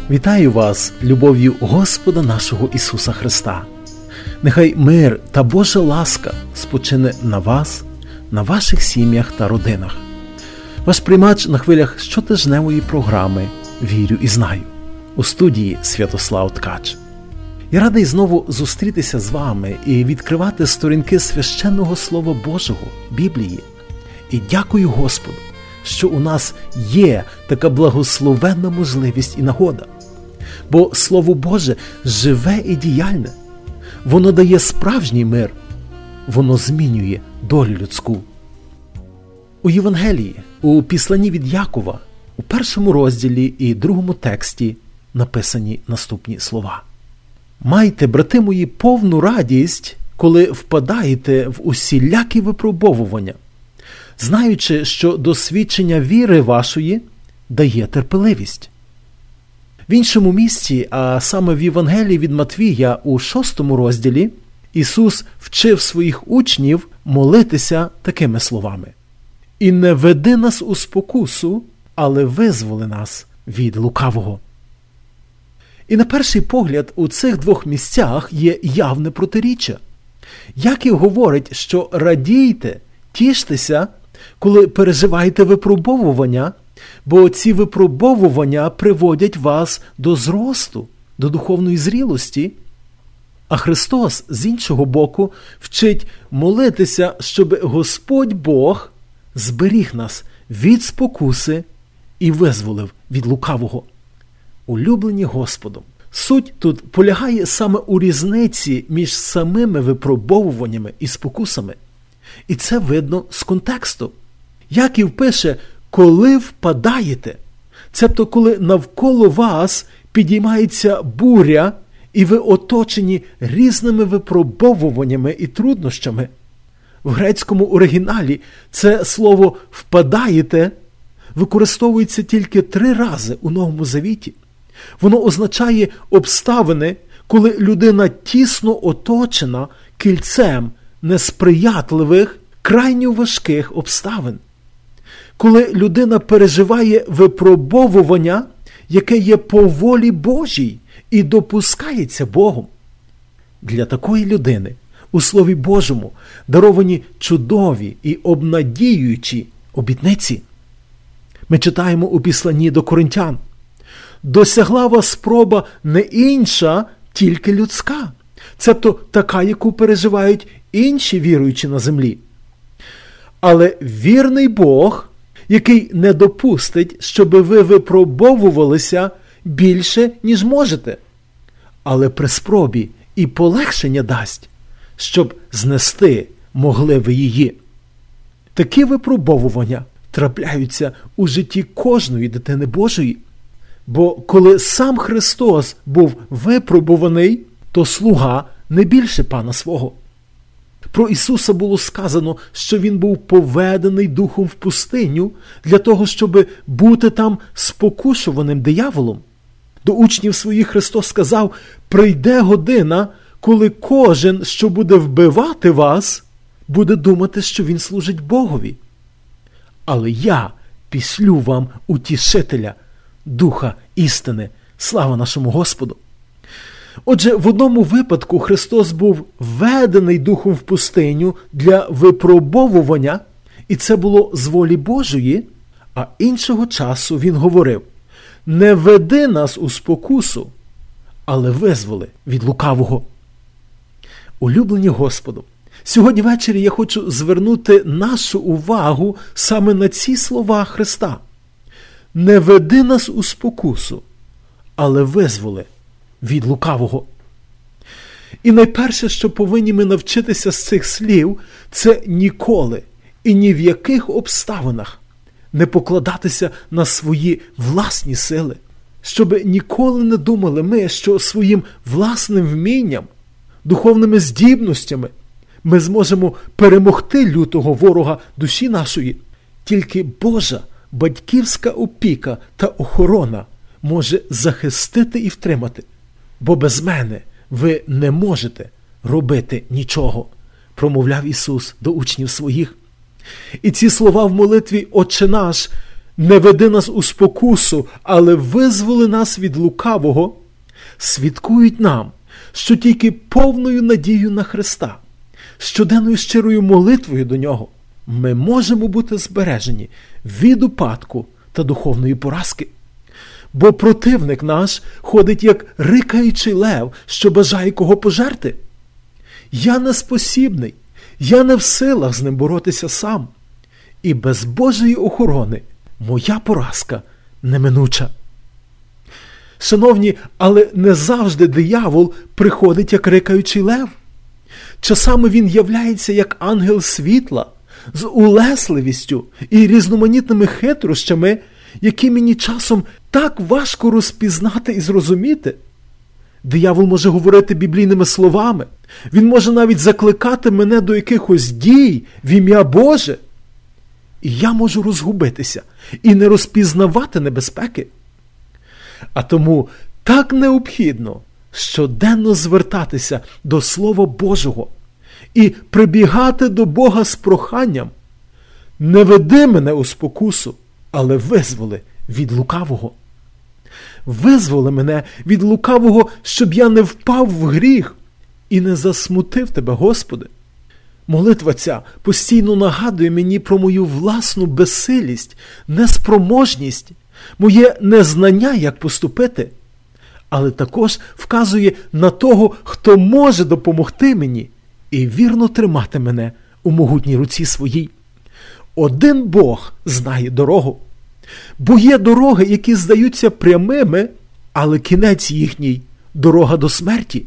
Вітаю вас любов'ю Господа нашого Ісуса Христа. Нехай мир та Божа ласка спочине на вас, на ваших сім'ях та родинах. Ваш приймач на хвилях щотижневої програми «Вірю і знаю» у студії Святослав Ткач. Я радий знову зустрітися з вами і відкривати сторінки священного Слова Божого, Біблії. І дякую Господу, що у нас є така благословенна можливість і нагода. Бо Слово Боже живе і діяльне. Воно дає справжній мир. Воно змінює долю людську. У Євангелії, у післанні від Якова, у 1 розділі і 2 тексті написані наступні слова. «Майте, брати мої, повну радість, коли впадаєте в усілякі випробовування, знаючи, що досвідчення віри вашої дає терпеливість». В іншому місці, а саме в Євангелії від Матвія у 6 розділі, Ісус вчив своїх учнів молитися такими словами. «І не веди нас у спокусу, але визволи нас від лукавого». І на перший погляд у цих двох місцях є явне протиріччя. Яків говорить, що радійте, тіштеся, коли переживаєте випробовування, бо ці випробовування приводять вас до зросту, до духовної зрілості. А Христос, з іншого боку, вчить молитися, щоб Господь Бог зберіг нас від спокуси і визволив від лукавого. Улюблені Господом. Суть тут полягає саме у різниці між самими випробовуваннями і спокусами. І це видно з контексту. Яків пише «коли впадаєте», цебто коли навколо вас підіймається буря, і ви оточені різними випробовуваннями і труднощами. В грецькому оригіналі це слово «впадаєте» використовується тільки 3 рази у Новому Завіті. Воно означає обставини, коли людина тісно оточена кільцем несприятливих, крайньо важких обставин. Коли людина переживає випробовування, яке є по волі Божій і допускається Богом. Для такої людини у Слові Божому даровані чудові і обнадіюючі обітниці. Ми читаємо у післанні до Коринтян. «Досягла вас спроба не інша, тільки людська». Цебто така, яку переживають інші віруючі на землі. Але вірний Бог, який не допустить, щоб ви випробовувалися більше, ніж можете, але при спробі і полегшення дасть, щоб знести могли ви її. Такі випробовування трапляються у житті кожної дитини Божої. Бо коли сам Христос був випробуваний, то слуга не більше пана свого. Про Ісуса було сказано, що Він був поведений Духом в пустиню для того, щоб бути там спокушуваним дияволом. До учнів своїх Христос сказав: «Прийде година, коли кожен, що буде вбивати вас, буде думати, що він служить Богові. Але я пішлю вам утішителя, Духа істини». Слава нашому Господу! Отже, в одному випадку Христос був введений Духом в пустиню для випробовування, і це було з волі Божої, а іншого часу Він говорив: «Не веди нас у спокусу, але визволи від лукавого». Улюблені Господом, сьогодні ввечері я хочу звернути нашу увагу саме на ці слова Христа. «Не веди нас у спокусу, але визволи від лукавого». І найперше, що повинні ми навчитися з цих слів, це ніколи і ні в яких обставинах не покладатися на свої власні сили. Щоб ніколи не думали ми, що своїм власним вмінням, духовними здібностями ми зможемо перемогти лютого ворога душі нашої. Тільки Божа батьківська опіка та охорона може захистити і втримати. «Бо без мене ви не можете робити нічого», промовляв Ісус до учнів своїх. І ці слова в молитві «Отче наш» не веди нас у спокусу, але визволи нас від лукавого, свідкують нам, що тільки повною надією на Христа, щоденною щирою молитвою до Нього, ми можемо бути збережені від упадку та духовної поразки. Бо противник наш ходить як рикаючий лев, що бажає кого пожерти. Я неспосібний, я не в силах з ним боротися сам. І без Божої охорони моя поразка неминуча. Шановні, але не завжди диявол приходить як рикаючий лев. Часами він являється як ангел світла, з улесливістю і різноманітними хитрощами, які мені часом так важко розпізнати і зрозуміти. Диявол може говорити біблійними словами. Він може навіть закликати мене до якихось дій в ім'я Боже. І я можу розгубитися і не розпізнавати небезпеки. А тому так необхідно щоденно звертатися до Слова Божого і прибігати до Бога з проханням: не веди мене у спокусу, але визволи від лукавого. Визволи мене від лукавого, щоб я не впав в гріх і не засмутив Тебе, Господи. Молитва ця постійно нагадує мені про мою власну безсилість, неспроможність, моє незнання, як поступити, але також вказує на того, хто може допомогти мені і вірно тримати мене у могутній руці своїй. Один Бог знає дорогу. Бо є дороги, які здаються прямими, але кінець їхній – дорога до смерті.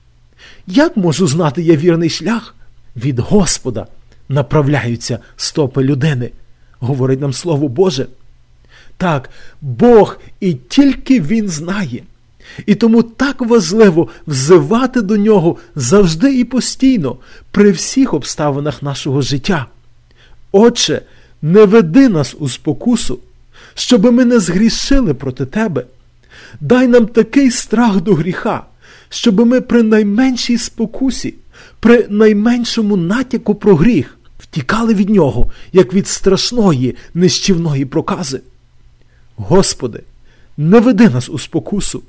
Як можу знати я вірний шлях? Від Господа направляються стопи людини, говорить нам Слово Боже. Так, Бог і тільки Він знає. І тому так важливо взивати до Нього завжди і постійно, при всіх обставинах нашого життя. Отче, не веди нас у спокусу, щоби ми не згрішили проти Тебе. Дай нам такий страх до гріха, щоби ми при найменшій спокусі, при найменшому натяку про гріх втікали від нього, як від страшної, нищівної прокази. Господи, не веди нас у спокусу.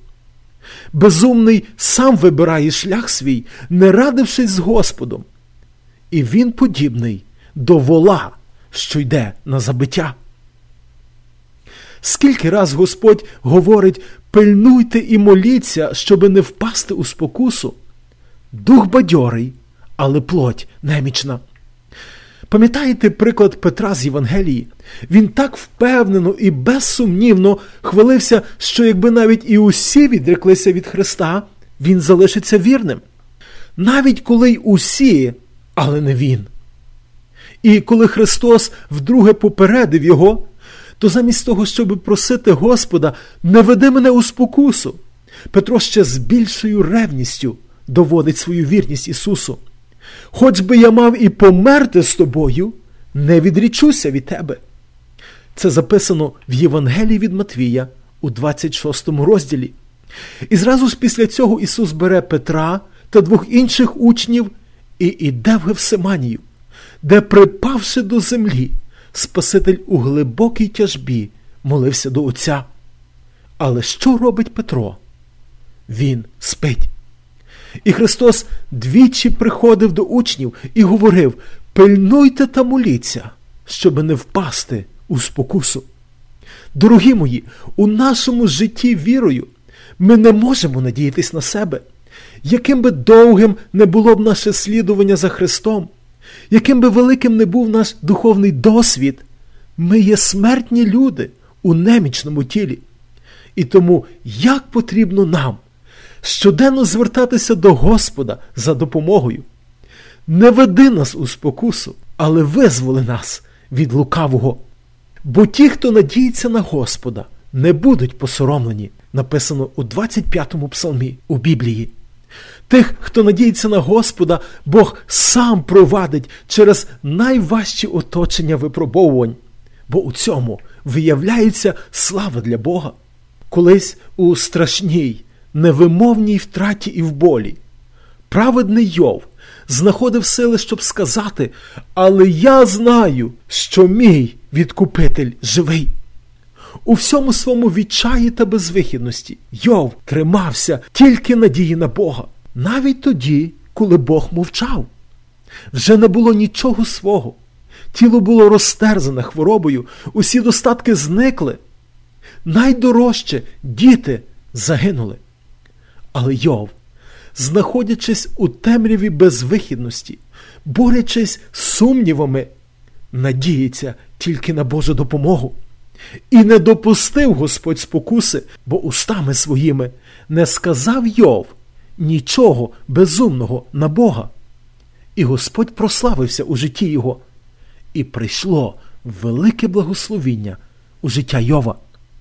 Безумний сам вибирає шлях свій, не радившись з Господом. І він подібний до вола, що йде на забиття. Скільки раз Господь говорить: пильнуйте і моліться, щоби не впасти у спокусу. Дух бадьорий, але плоть немічна. Пам'ятаєте приклад Петра з Євангелії? Він так впевнено і безсумнівно хвалився, що якби навіть і усі відреклися від Христа, він залишиться вірним. Навіть коли й усі, але не він. І коли Христос вдруге попередив його, то замість того, щоб просити Господа: не веди мене у спокусу, Петро ще з більшою ревністю доводить свою вірність Ісусу. Хоч би я мав і померти з тобою, не відрічуся від тебе. Це записано в Євангелії від Матвія у 26 розділі. І зразу ж після цього Ісус бере Петра та двох інших учнів і йде в Гефсиманію, де, припавши до землі, Спаситель у глибокій тяжбі молився до Отця. Але що робить Петро? Він спить. І Христос двічі приходив до учнів і говорив: пильнуйте та моліться, щоб не впасти у спокусу. Дорогі мої, у нашому житті вірою ми не можемо надіятись на себе. Яким би довгим не було б наше слідування за Христом, яким би великим не був наш духовний досвід, ми є смертні люди у немічному тілі. І тому як потрібно нам щоденно звертатися до Господа за допомогою. Не веди нас у спокусу, але визволи нас від лукавого. Бо ті, хто надіється на Господа, не будуть посоромлені, написано у 25-му псалмі у Біблії. Тих, хто надіється на Господа, Бог сам провадить через найважчі оточення випробовувань, бо у цьому виявляється слава для Бога. Колись у страшній, невимовній втраті і в болі праведний Йов знаходив сили, щоб сказати: але я знаю, що мій відкупитель живий. У всьому своєму відчаї та безвихідності Йов тримався тільки надії на Бога. Навіть тоді, коли Бог мовчав. Вже не було нічого свого. Тіло було розтерзане хворобою, усі достатки зникли. Найдорожче діти загинули. Але Йов, знаходячись у темряві безвихідності, борючись з сумнівами, надіється тільки на Божу допомогу. І не допустив Господь спокуси, бо устами своїми не сказав Йов нічого безумного на Бога. І Господь прославився у житті його. І прийшло велике благословіння у життя Йова.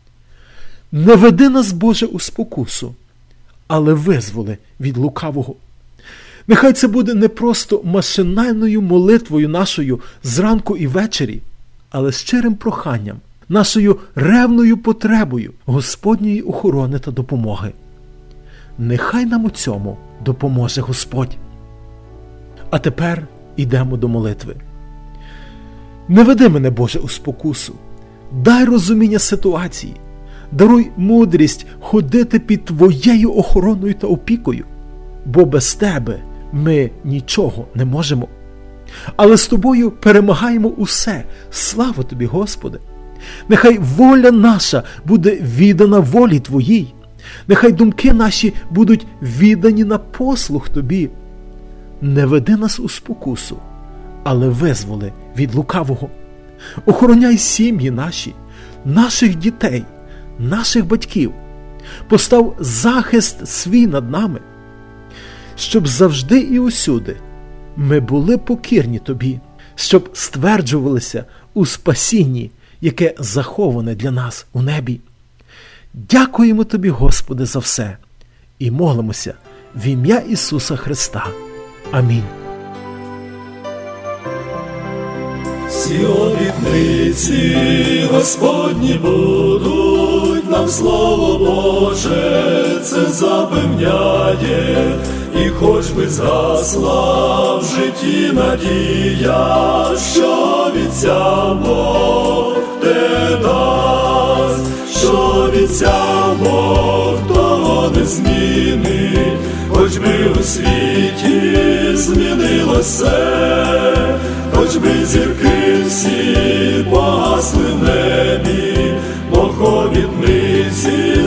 Не веди нас, Боже, у спокусу, але визволи від лукавого. Нехай це буде не просто машинальною молитвою нашою зранку і ввечері, але щирим проханням, нашою ревною потребою Господньої охорони та допомоги. Нехай нам у цьому допоможе Господь. А тепер йдемо до молитви. Не веди мене, Боже, у спокусу. Дай розуміння ситуації. Даруй мудрість ходити під Твоєю охороною та опікою, бо без Тебе ми нічого не можемо. Але з Тобою перемагаємо усе. Слава Тобі, Господи! Нехай воля наша буде віддана волі Твоїй. Нехай думки наші будуть віддані на послух Тобі. Не веди нас у спокусу, але визволи від лукавого. Охороняй сім'ї наші, наших дітей, наших батьків. Постав захист свій над нами, щоб завжди і усюди ми були покірні Тобі, щоб стверджувалися у спасінні, яке заховане для нас у небі. Дякуємо Тобі, Господи, за все і молимося в ім'я Ісуса Христа. Амінь. Всі обітниці Господні будуть, нам Слово Боже це запевняє, і хоч би згасла в житті надія, що обіцяв Бог те дасть, що обіцяв Бог того не змінить, хоч би у світі змінилося, хоч би зірки всі погасли в небі, Бог обітниці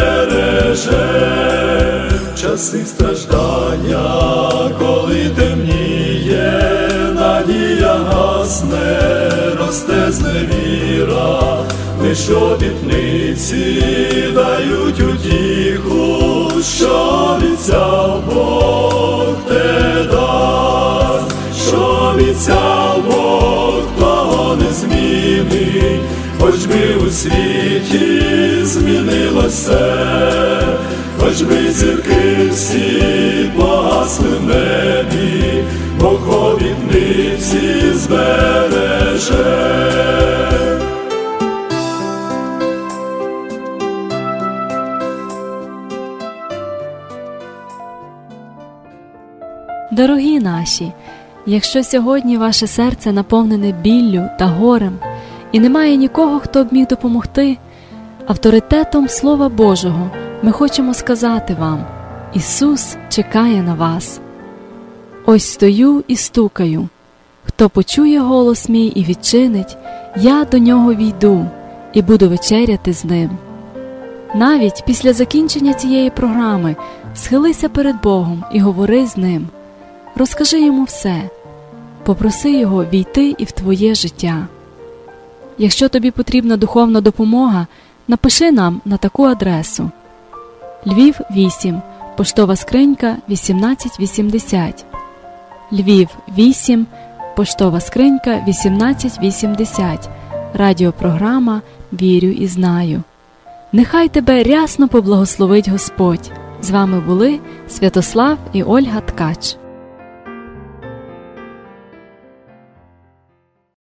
збереже. В часи страждання, коли темніє, надія гасне, росте зневіра, лиш обітниці дають утіху, що обіцяв Бог те дасть, що обіцяв Бог того не змінить, хоч би у світі змінилося, хоч би зірки всі погасли в небі, Бог обітниці збереже. Дорогі наші, якщо сьогодні ваше серце наповнене біллю та горем, і немає нікого, хто б міг допомогти, авторитетом Слова Божого ми хочемо сказати вам: Ісус чекає на вас. Ось стою і стукаю. Хто почує голос мій і відчинить, я до нього війду і буду вечеряти з ним. Навіть після закінчення цієї програми схилися перед Богом і говори з Ним. Розкажи Йому все. Попроси Його війти і в твоє життя. Якщо тобі потрібна духовна допомога, напиши нам на таку адресу: Львів 8, поштова скринька 1880. Львів 8, поштова скринька 1880. Радіопрограма «Вірю і знаю». Нехай тебе рясно поблагословить Господь. З вами були Святослав і Ольга Ткач.